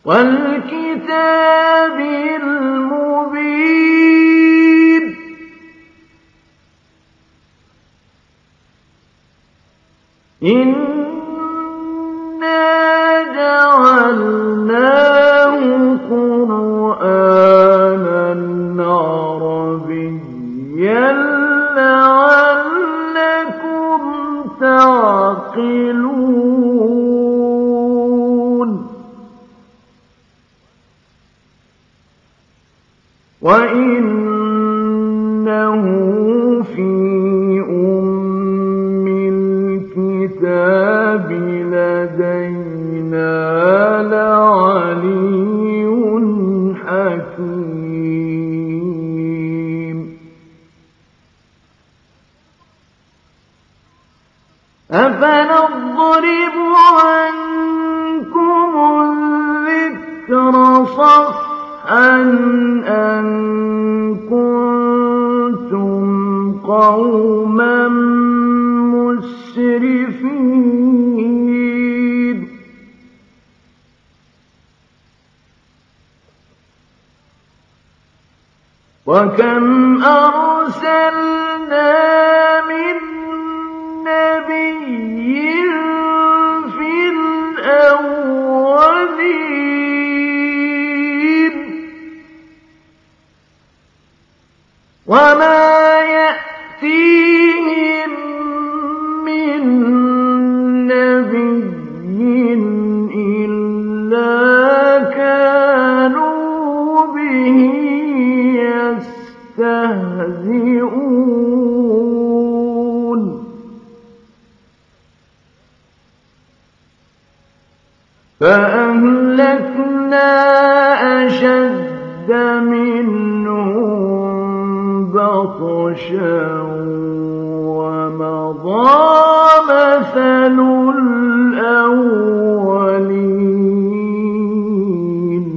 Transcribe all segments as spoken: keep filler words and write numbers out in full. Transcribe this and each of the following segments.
وَالْكِتَابِ الْمُبِينِ إِنَّا جَعَلْنَاهُ قُرْآنًا عَرَبِيًّا لَّعَلَّكُمْ تَعْقِلُونَ وَإِنَّهُ فِي أُمِّ الْكِتَابِ لَدَيْنَا لَعَلِيٌّ حَكِيمٌ أَفَنَضْرِبُ عَنكُمُ الذِّكْرَ صَفْحًا أَن كُنتُمْ قَوْمًا مُسْرِفِينَ وَكَمْ أَرْسَلْنَا مِن نَّبِيٍّ فِي الْأَوَّلِينَ وَمَا يَأْتِيهِم مِّن نَّبِيٍّ إِلَّا كَانُوا بِهِ يَسْتَهْزِئُونَ فَأَهْلَكْنَا أَشَدَّ مِنْهُم بَطْشًا وَمَضَىٰ مَثَلُ الْأَوَّلِينَ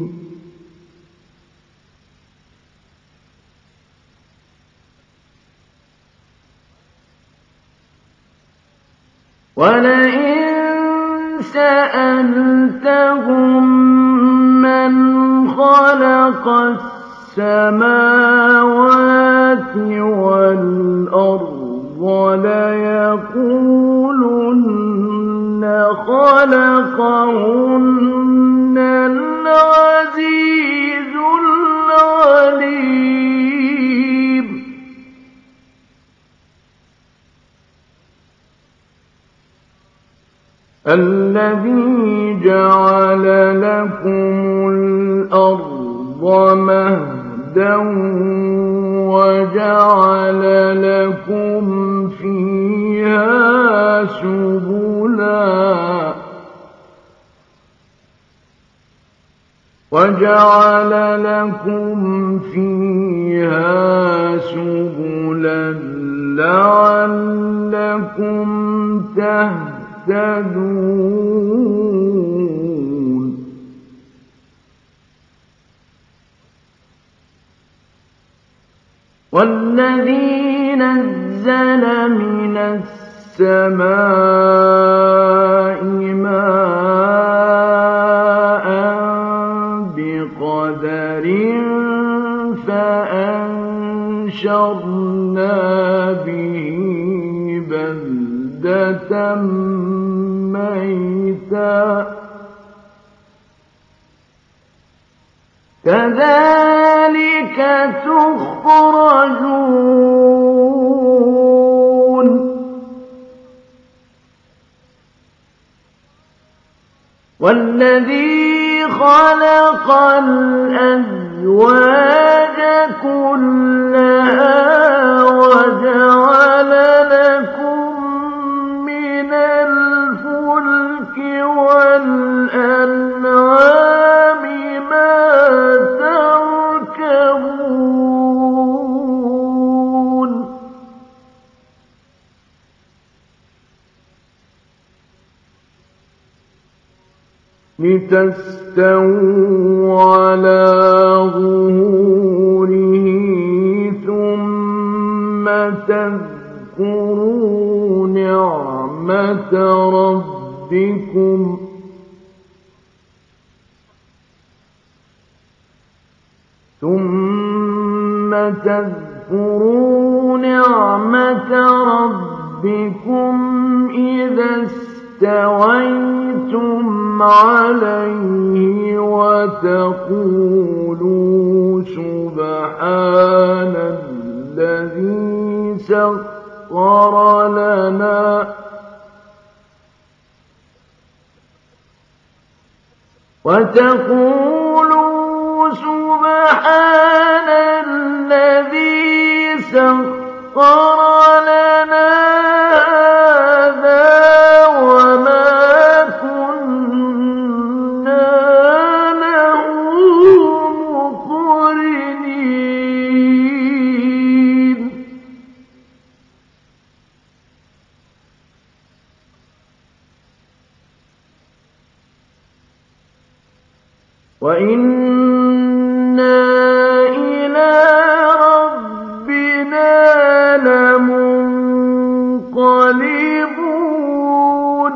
وَلَئِن سَأَلْتَهُم مَّنْ خَلَقَ السَّمَاوَاتِ وَالْأَرْضَ لَيَقُولُنَّ خَلَقَهُنَّ الْعَزِيزُ الْعَلِيمُ الَّذِي جَعَلَ لَكُمُ الْأَرْضَ مَهْدًا وَجَعَلَ لَكُمْ فِيهَا سُبُلًا وَجَعَلَ لَكُمْ فِيهَا سُبُلًا لَّعَلَّكُمْ تَهْتَدُونَ وَالَّذِي نَزَّلَ مِنَ السَّمَاءِ مَاءً بِقَدَرٍ فَأَنشَرْنَا بِهِ بَلْدَةً مَّيْتًا كَذَلِكَ تُخْرَجُونَ وَالَّذِي خَلَقَ الْأَزْوَاجَ كُلَّهَا وَجَعَلَ لَكُم مِّنَ الْفُلْكِ وَالْأَنْعَامِ مَا تَرْكَبُونَ لِتَسْتَوُوا عَلَىٰ ظُهُورِهِ ثُمَّ تَذْكُرُوا نِعْمَةَ رَبِّكُمْ ثم تذكروا نعمة ربكم إذا استويتم عليه وتقولوا سبحان الذي سخر لنا وتقولوا سبحان الذي سخر لنا هذا وما كنا له مقرنين وإنا إلى ربنا لمنقلبون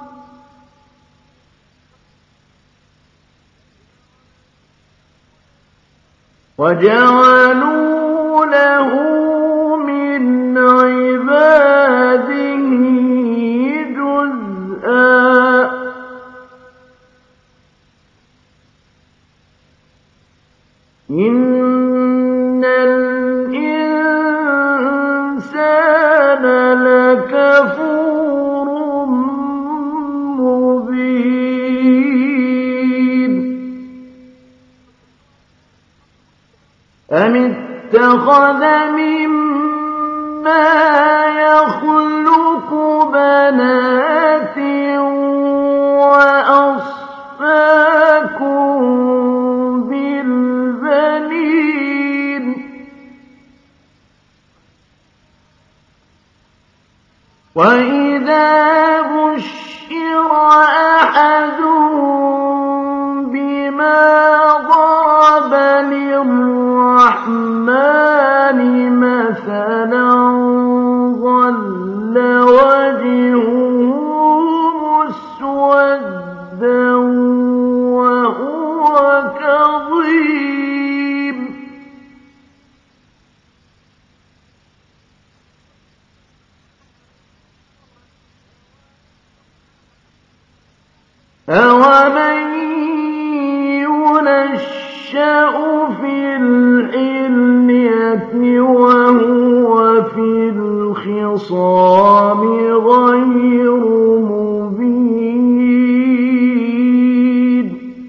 وجعلوا له من عباده جزءا إن الإنسان لكفور مبين أم اتخذ مما يخلق بنات وأصفاكم بالبنين وإذا بشر أحدهم بما ضرب للرحمن مثلا ظل وجهه مسودا وهو كظيم أَوَمَن يُنَشَّأُ فِي الْحِلْيَةِ وَهُوَ فِي الْخِصَامِ غَيْرُ مُبِينٍ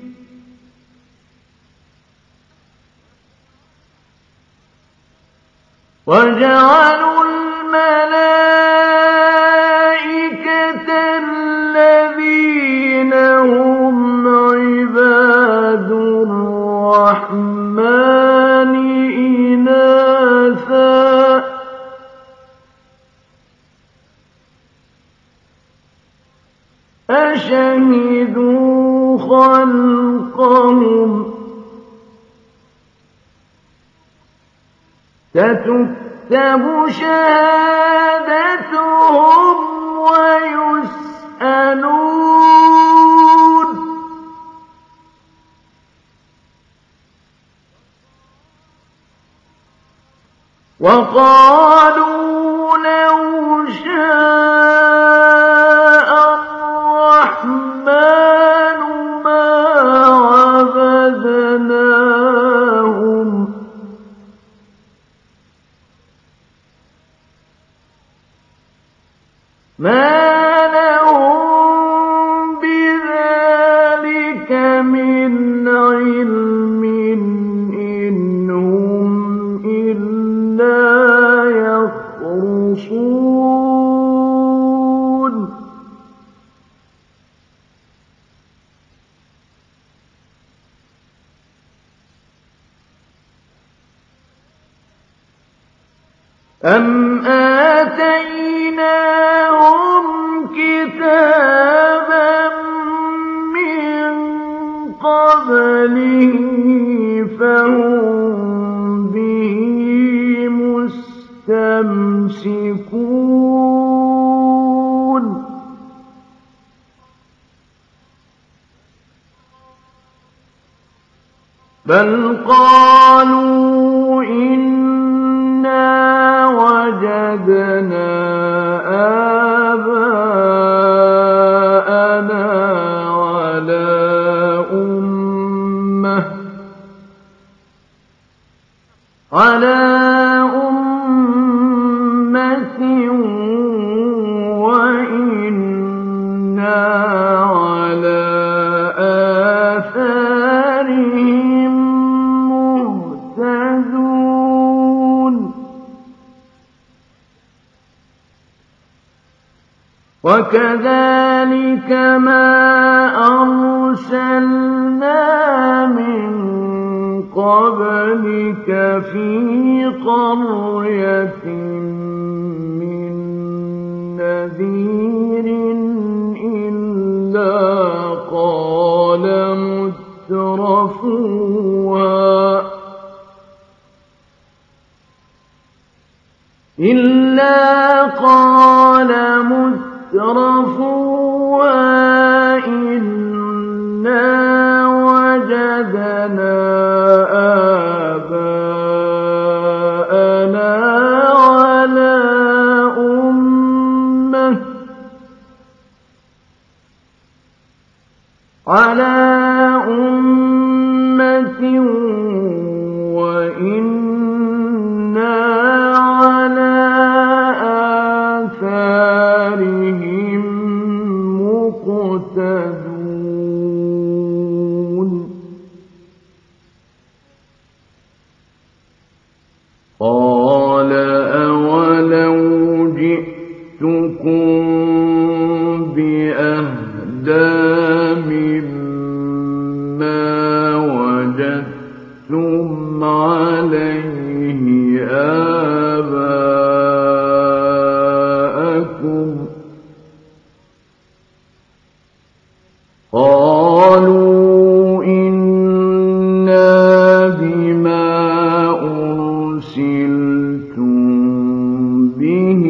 وَجَعَلُوا الْمَلَائِكَةَ الَّذِينَ هُمْ عِبَادُ الرَّحْمَنِ إِنَاثًا ۚ أَشَهِدُوا خَلْقَهُمْ ۚ سَتُكْتَبُ شَهَادَتُهُمْ وَيُسْأَلُونَ ۖ وَقَالُوا لَوْ شَاءَ الرَّحْمَٰنُ مَا عَبَدْنَاهُمْ ۗ مَا لَهُم بِذَٰلِكَ مِنْ عِلْمٍ إِنْ هُمْ إِلَّا يَخْرُصُونَ أَمْ آتَيْنَاهُمْ كِتَابًا مِّن قَبْلِهِ فَهُم بِهِ مُسْتَمْسِكُونَ بل قالوا إنا وجدنا آباءنا على أمة على أمة وإنا على آثارهم مهتدون وكذلك ما أرسلنا من قبلك في قرية من نذير إلا قال مترفوها إلا قال مترفوها إنا وجدنا آباءنا على أمة على أمة وإنا على آثارهم مقتدون قال أولو جئتكم بأهدى مما وجدتم عليه آباءكم قالوا إنا بما أرسلتم به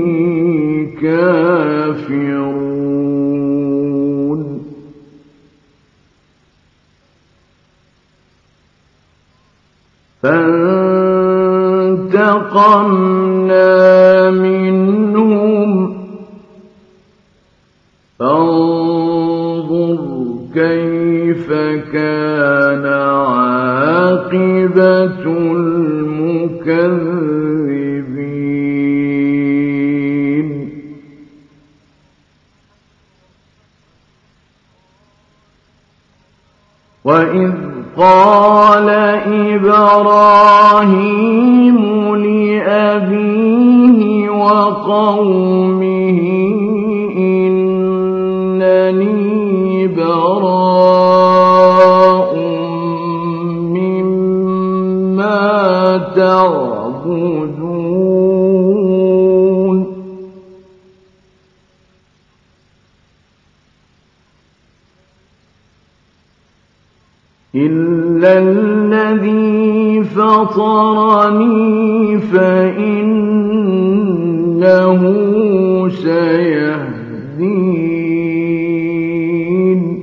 كافرون فانتقمنا منهم فانظر كيف كان عاقبة المكذبين وإذ قال إبراهيم لأبيه وقومه إنني براء مما تعبدون إلا الذي فطرني فإنه سيهدين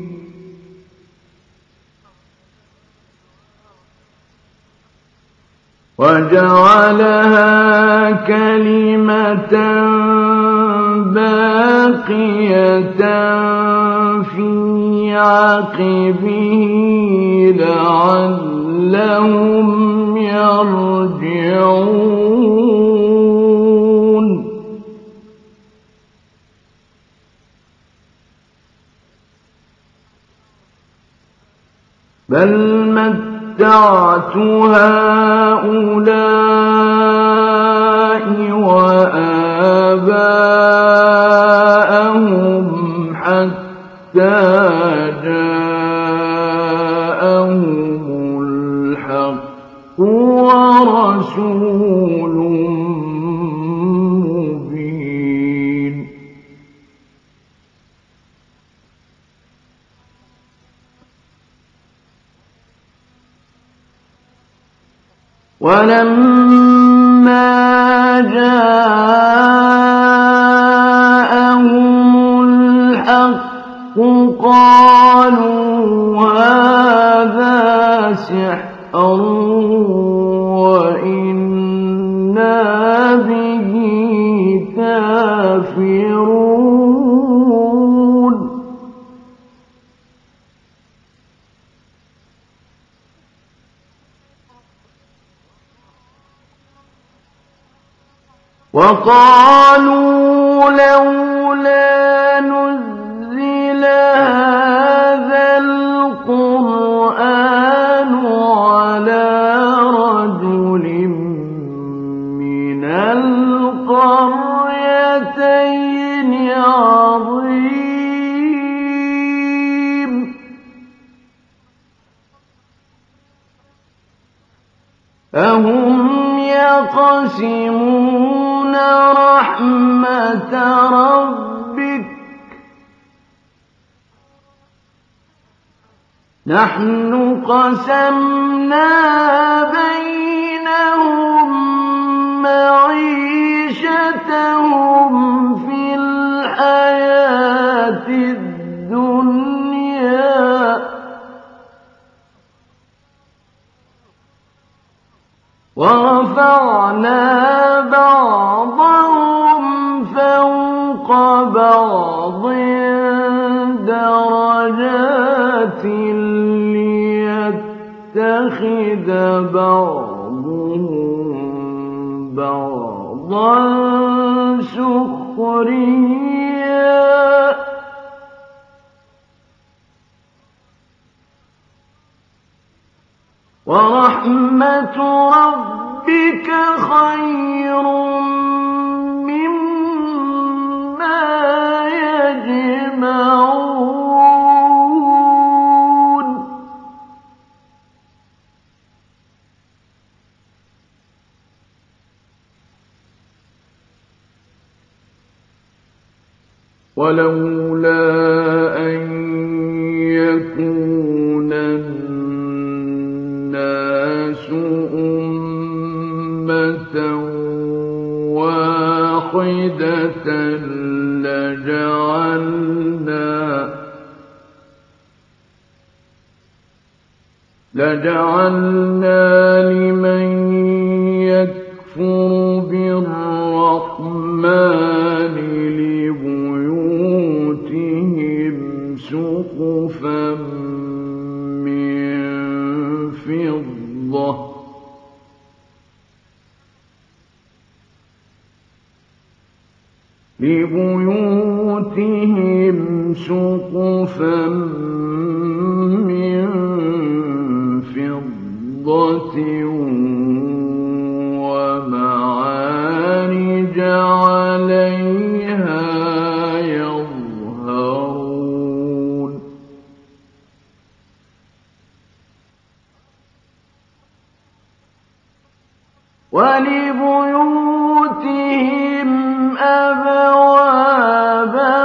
وجعلها كلمة باقية في عقبه لعلهم يرجعون بل متعت هؤلاء وآباءهم حتى جاءهم الحق ورسول مبين ولما جاءهم الحق قالوا هذا سحر يسحرون وإنا به كافرون وقالوا لولا نزل هذا القرآن على رجل من القريتين عظيم أهم يقسمون رحمة ربك نحن قسمنا بينهم معيشتهم في الحياة الدنيا ورفعنا بعضهم فوق بعض درجات ليتخذ بعضهم بعضا سخريا ورحمة ربك خير مما يجمعون ولولا أن يكون الناس أمة واحدة لجعلنا لجعلنا لمن يكفر بالرحمن لبيوتهم سقفا من فضة لبيوتهم سقفا من فضة ومعارج عليها يظهرون ولبيوتهم أبوابا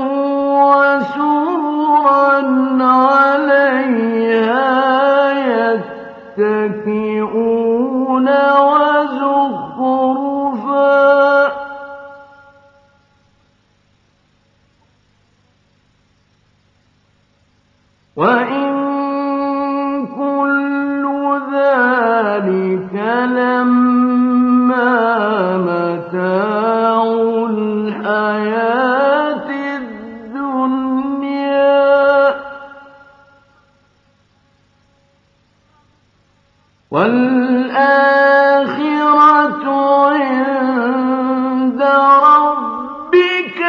وسررا عليها يتكئون وزخرفا وإن كل ذلك لما متاع الحياة الدنيا والآخرة عند ربك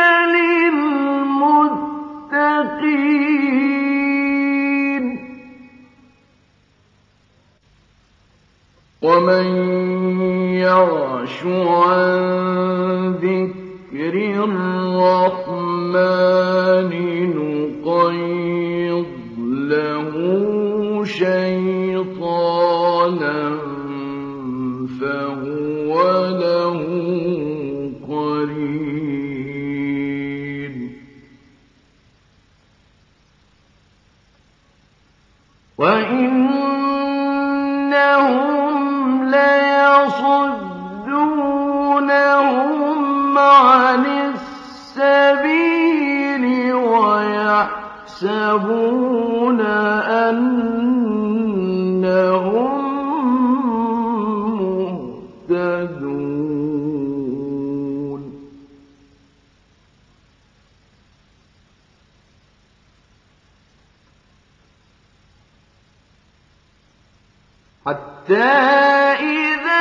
للمتقين ومن يعش عن ذكر الرحمن نقيض له شيطانا فهو له قرين وإنهم ليصدونهم عن السبيل ويحسبون أنهم إذا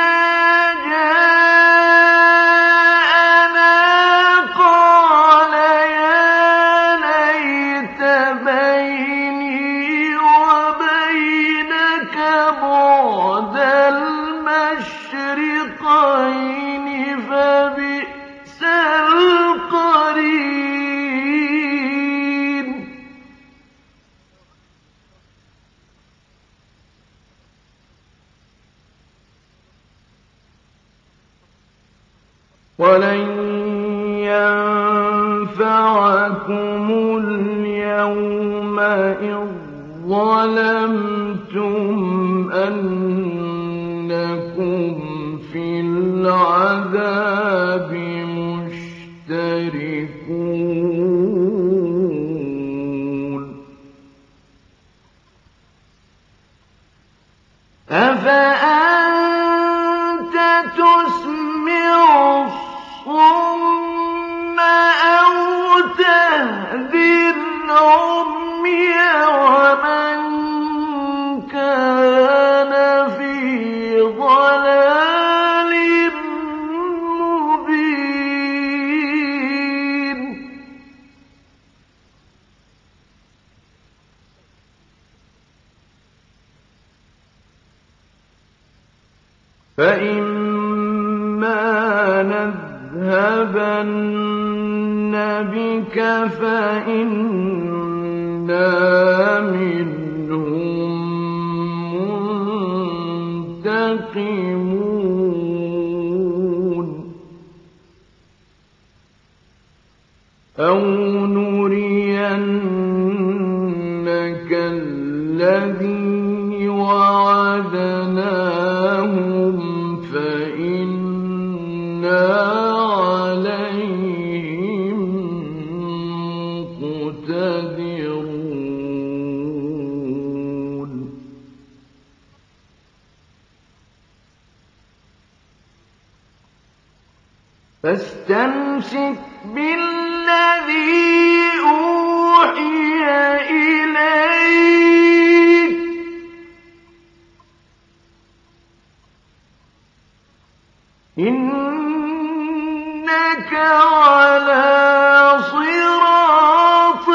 جاءنا قال يا ليت بيني وبينك بعد المشرقين فبئس القرين. ولن ينفعكم اليوم إذ ظلمتم أنكم في العذاب مشتركون. أفأنت تسمع الصم أو تهدي العمي ومن كان في ضلال مبين. فإما نذهبن بك فإنا منهم منتقمون أو نرينك الذي وعدناهم فإنا عليهم مقتدرون. فاستمسك بالذي أوحي إليك إنك على صراط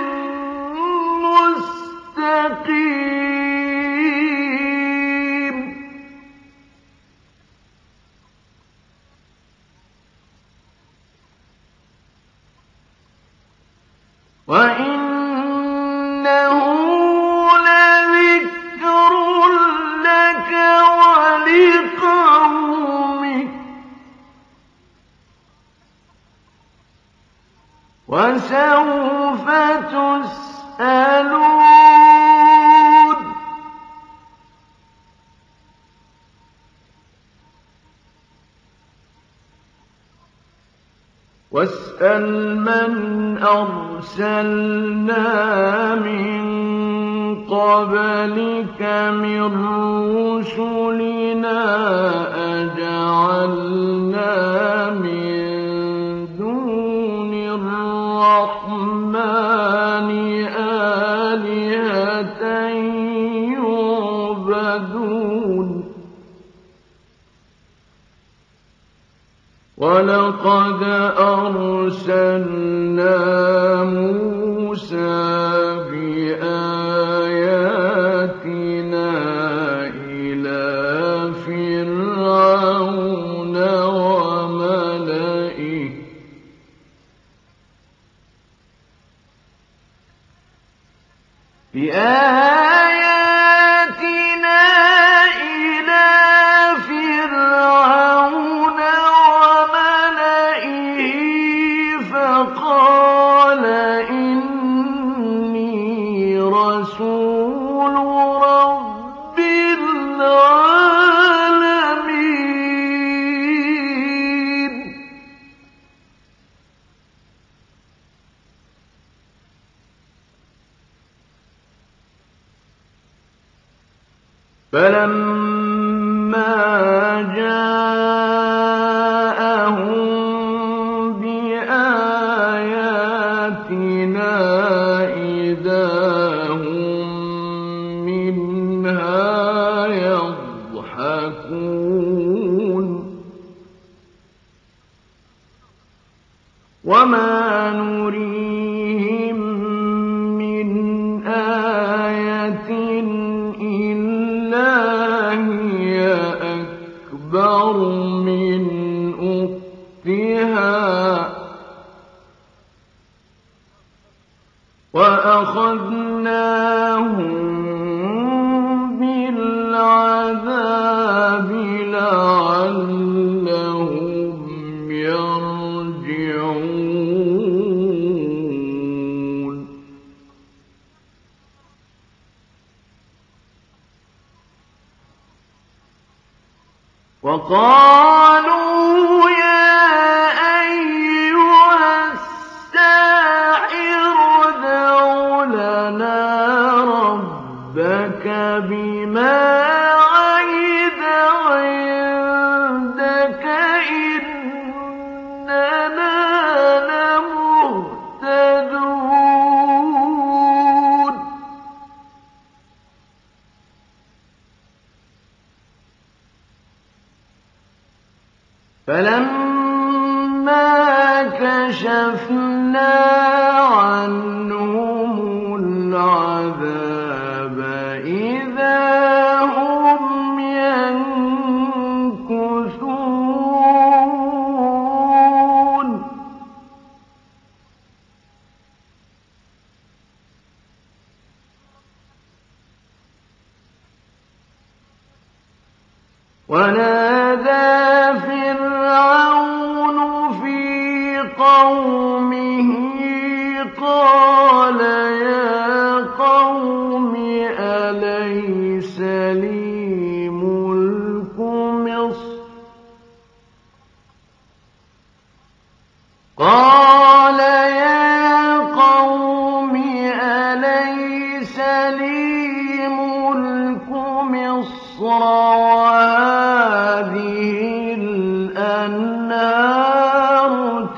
مستقيم. وإنه لذكر لك ولقومك وسوف تسألون. واسأل من أرسلنا من قبلك من رسلنا أجعلنا من دون الرحمن آلهة يعبدون. ولقد أرسلنا موسى بآياتنا إلى فرعون وملئه بآياتنا إلى فرعون وملئه فقال إني رسول رب العالمين. فلما جاءهم بآياتنا إذا هم منها يضحكون. أكبر من أختها وأخذناهم بالعذاب لعلهم يرجعون وقالوا يا أيها الساحر ادع لنا ربك بما عهد عندك إننا لمهتدون فلما كشفنا عنهم العذاب إذا هم ينكثون ونادى فرعون في قومه قال يا قوم أليس لي ملك مصر قال يا قوم أليس لي ملك مصر وهذه الأنهار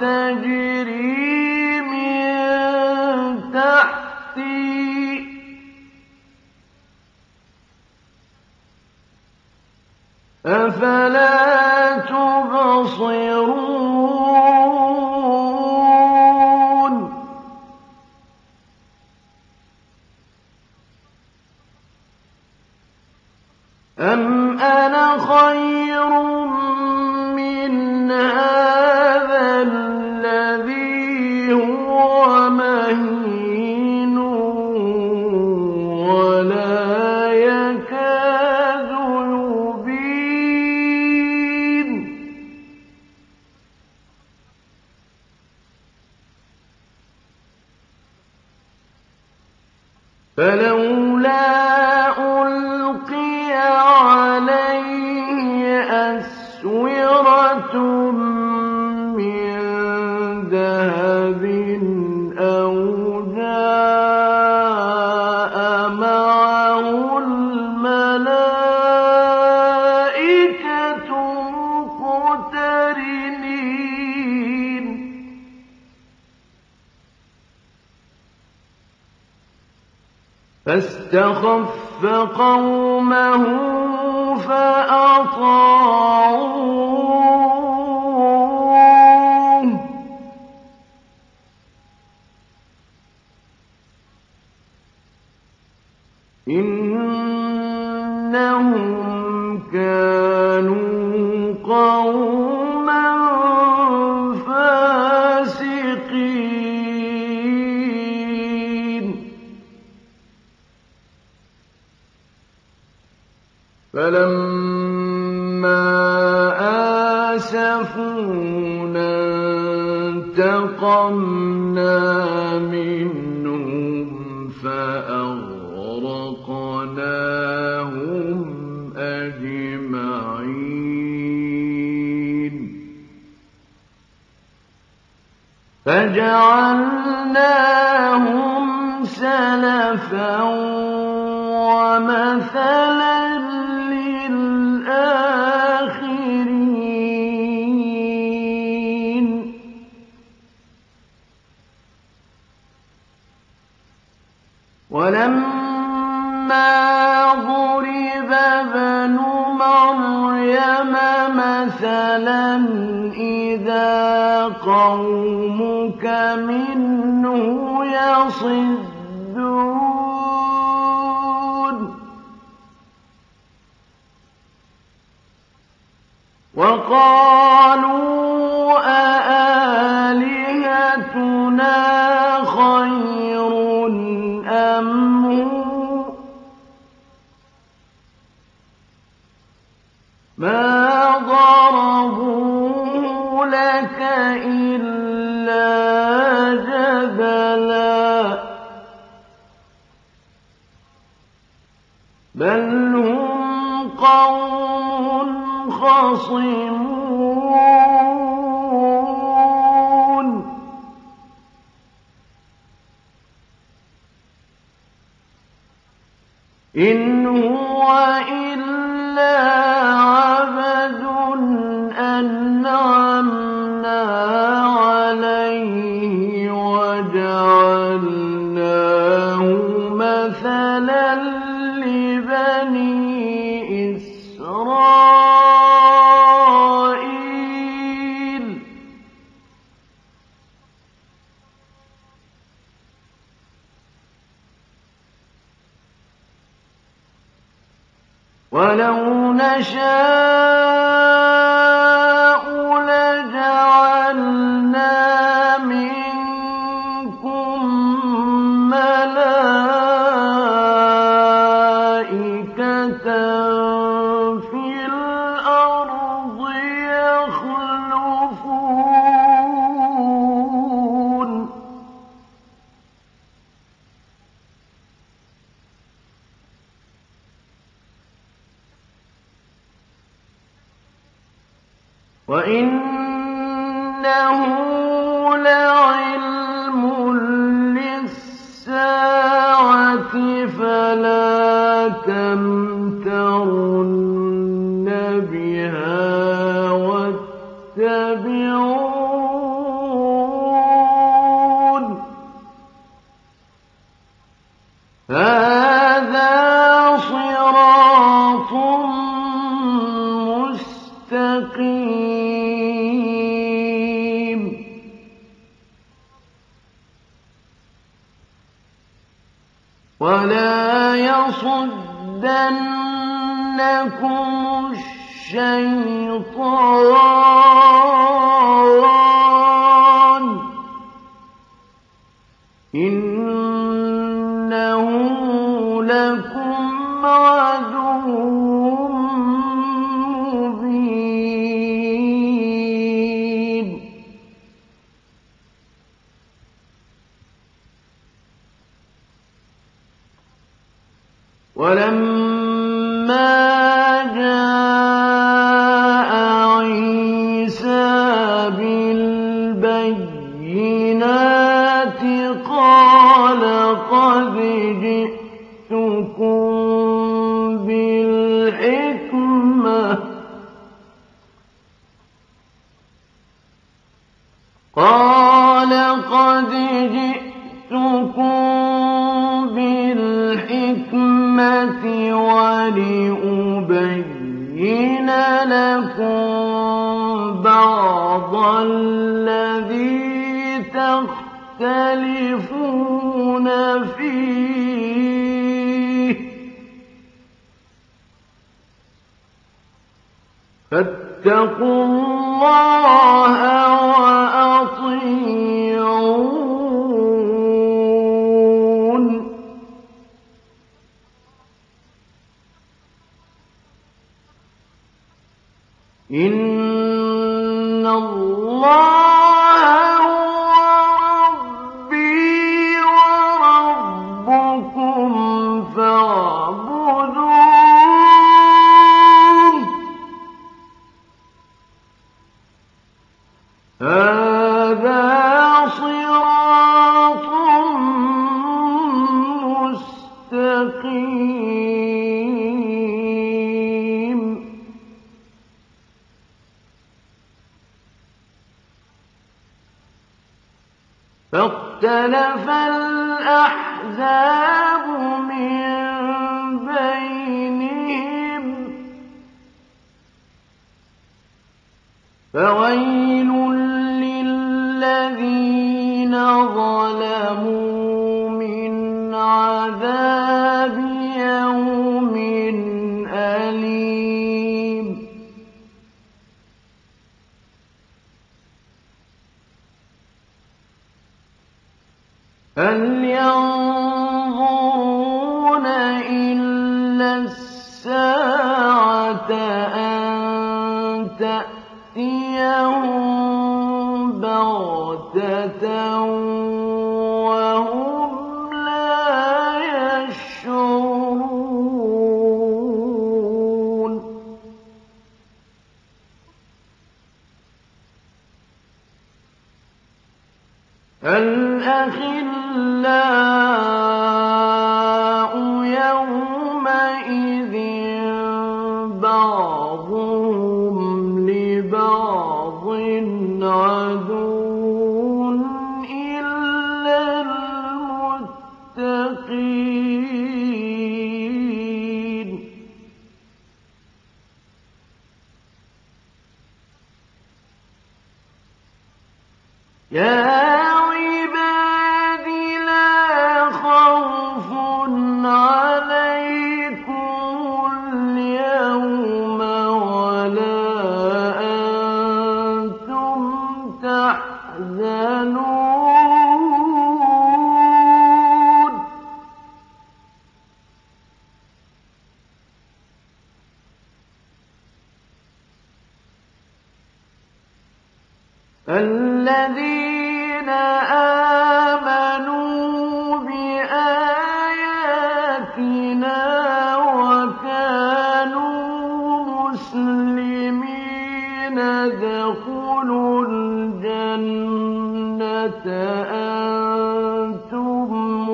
تجري من تحتي أفلا تبصرون أم أنا خير من هذا الذي هو مهين ولا يكاد يبين فلولا ألقي عليه أسورة من ذهب أو جاء معه الملائكة مقترنين فاستخف قومه فأطاعوه إنهم كانوا قوما فاسقين فلما آسفونا انتقمنا منهم فأغرقناهم أجمعين فجعلناهم سلفا ومثلا للآخرين ولما ضرب ابن مريم مثلا إذا قومك منه يصدون وقالوا أآلهتنا خير أم هو ما ضربوه لك إلا جدلا بل هم قوم خصمون إن هو إلا عبد أنعمنا عليه وجعلناه مثلا لبني إسرائيل ولو نشاء لجعلنا منكم ملائكة في الأرض يخلفون وإنه لعلم للساعة فلا تمترن بها واتبعون هذا صراط مستقيم ولا يصدنكم الشيطان إنه لكم عدو مبين ولما جاء عيسى بالبينات قال قد جئتكم بالحكمة قال قد جئتكم بالحكمة ولأبين لكم بعض الذي تختلفون فيه فاتقوا الله وأطيعون إن الله هو ربي وربكم فاعبدوه هذا صراط مستقيم فاختلف الأحزاب من بينهم فويل للذين ظلموا من عذاب يوم أليم هل ينظرون إلا الساعة أن تأتيهم بغتة وهم لا يشعرون الأخلاء يومئذ بعضهم لبعض عدو إلا المتقين يا الذين آمنوا بآياتنا وكانوا مسلمين ادخلوا الجنة أنتم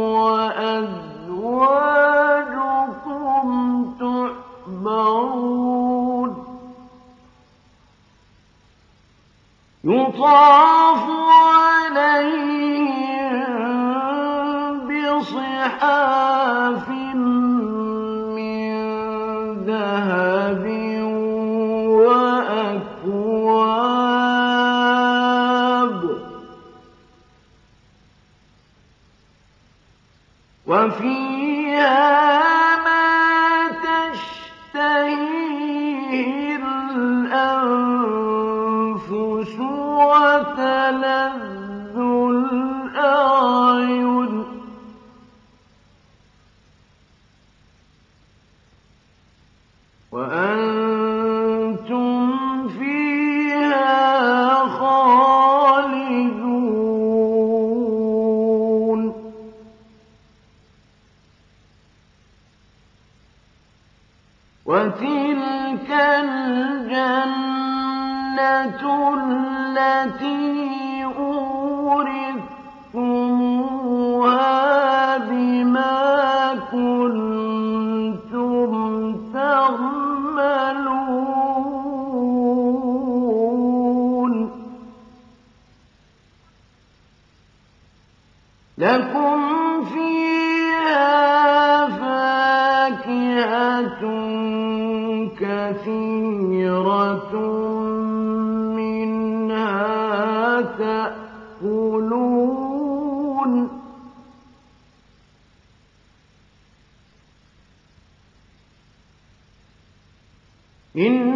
وأزواجكم تحبرون يطاف عليهم بصحاف من ذهب وأكواب وفيها ما تشتهيه الأنفس وتلذ الأعين وأنتم فيها خالدون وتلك الجنة التي أورثتموها بما كنتم تعملون لكم فيها فاكهة كثيرة منها تأكلون إن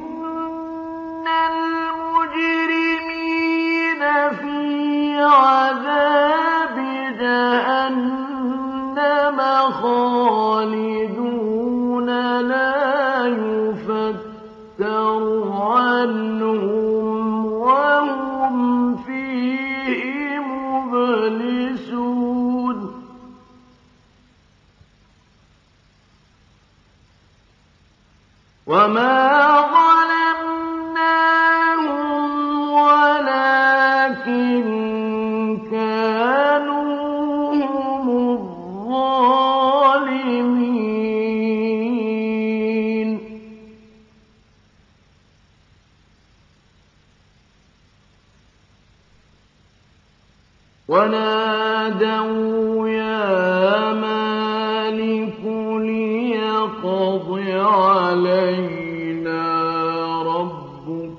المجرمين في عذاب جهنم خالدون لا يفتر عنهم وهم فيه مبلسون وما ظلمناهم ولكن كانوا هم الظالمين ونادوا يا مالك ليقض علينا ربك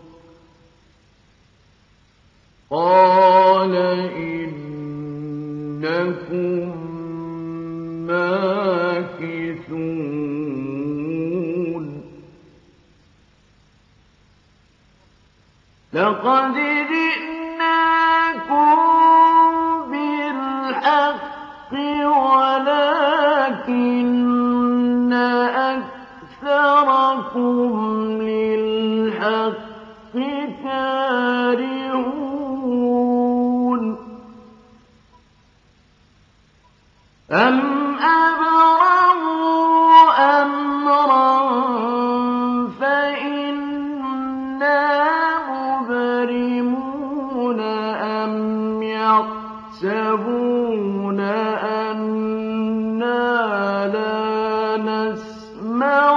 قال إنكم ماكثون لقد جئناكم بالحق أكثركم للحق كارهون أم أبرموا أمرا فإنا مبرمون أم يحسبون أنا لا نسمع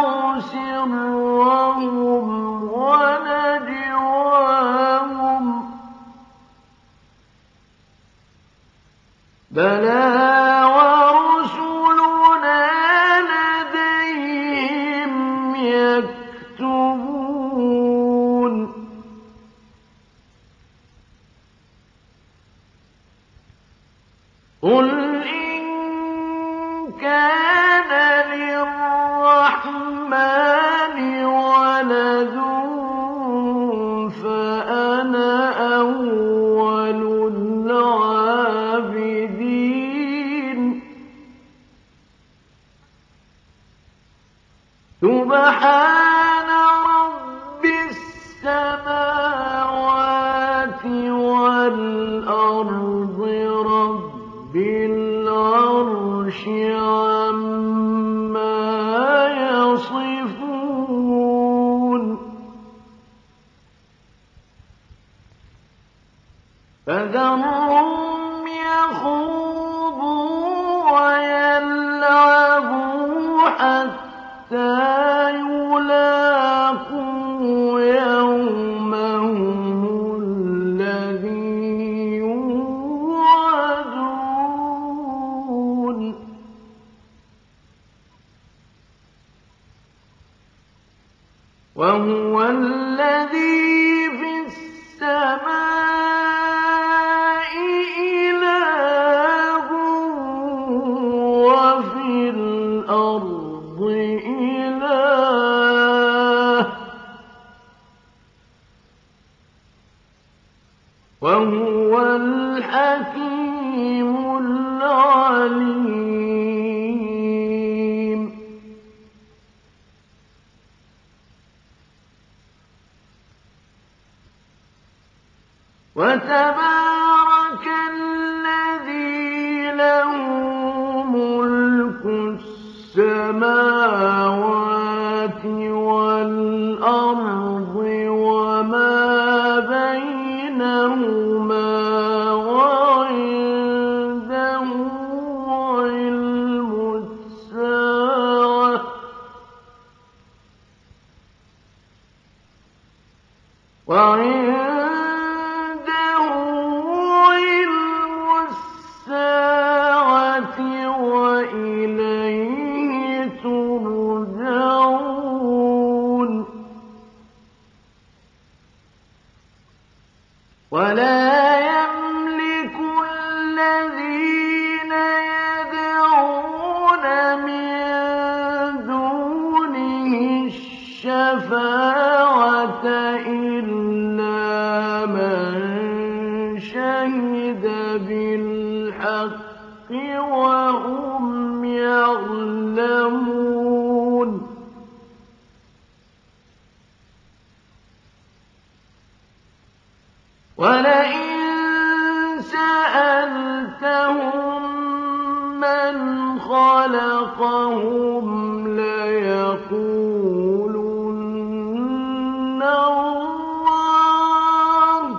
سرهم ونجواهم بلى ورسلنا لديهم يكتبون قل إن كان للرحمن ولد فأنا أول العابدين سبحان رب السماوات والأرض رب العرش عما يصفون فذرهم يخوضوا ويلعبوا حتى يلاقوا يومهم الذي يوعدون وهو الذي في السماء إله وفي الأرض إله وهو الحكيم العليم وتبارك الذي له ملك السماوات والأرض وما بينهما وعنده علم الساعة وعنده وإليه ترجعون ولا يملك الذين يدعون من دونه الشفاعة إلا من شهد بالحق وهم يعلمون ولئن سألتهم من خلقهم ليقولن الله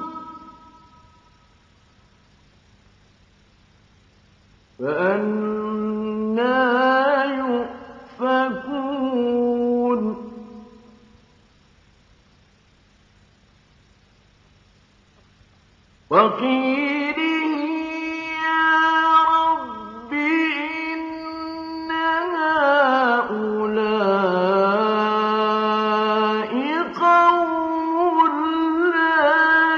فأنى يؤفكون وقيله يا رب إن هؤلاء قوم لا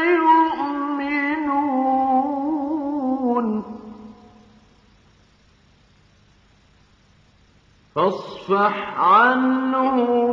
يؤمنون فاصفح عنهم